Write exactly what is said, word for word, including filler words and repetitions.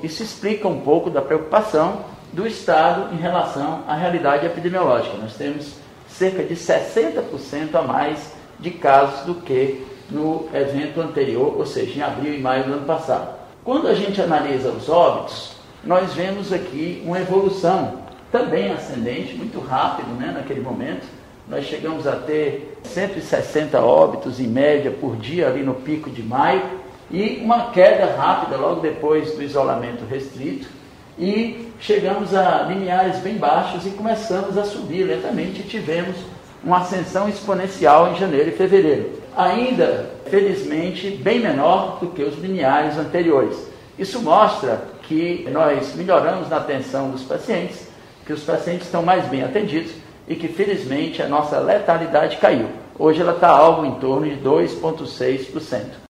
isso explica um pouco da preocupação do Estado em relação à realidade epidemiológica. Nós temos cerca de sessenta por cento a mais de casos do que no evento anterior, ou seja, em abril e maio do ano passado. Quando a gente analisa os óbitos, nós vemos aqui uma evolução também ascendente, muito rápido, né, naquele momento. Nós chegamos a ter cento e sessenta óbitos em média por dia ali no pico de maio e uma queda rápida logo depois do isolamento restrito e chegamos a limiares bem baixos e começamos a subir lentamente e tivemos uma ascensão exponencial em janeiro e fevereiro. Ainda, felizmente, bem menor do que os limiares anteriores. Isso mostra que nós melhoramos na atenção dos pacientes, que os pacientes estão mais bem atendidos e que, felizmente, a nossa letalidade caiu. Hoje ela está algo em torno de dois vírgula seis por cento.